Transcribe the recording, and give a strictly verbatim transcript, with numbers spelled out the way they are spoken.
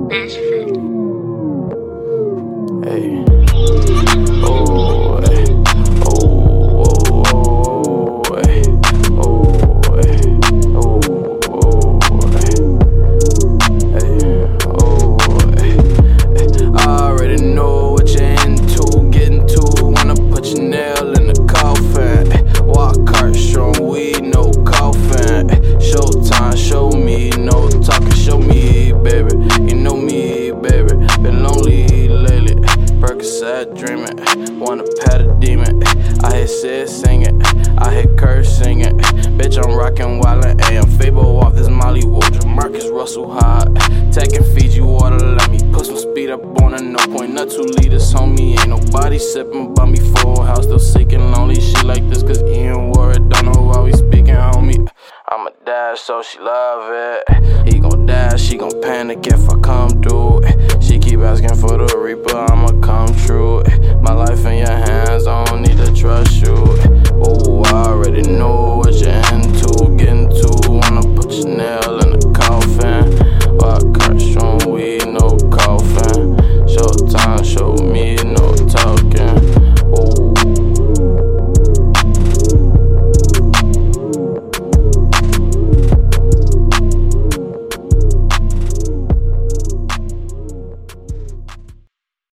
Nashville. Hey. Oh, hey. Oh, oh, oh, hey. Oh, hey. Oh, oh, hey. Hey. Oh, hey. I already know what you're into, getting to. Wanna put your nail in the coffin. Walk cart, show weed, no coffin. Showtime, show me, no talking, show me, baby. You know me, baby. Been lonely lately. Percocet dreaming, wanna pet a demon. I hear Sid singing, I hear Kurt singing. Bitch, I'm rockin' wildin', ayy, I'm Fable off this Molly Woodruff. Marcus Russell hot, taking Fiji water, let me put some speed up on it. No point, not two liters, homie. Ain't nobody sippin' but me. Full house, still seeking lonely shit like this, cause Ian Ward don't know why we speaking, homie. I'm a dash, so she love it. He gon' dash, she gon' panic if I come through. She keep asking for the Reaper, I'ma come true. My life in your hands, I don't need to trust you. Oh, I already know.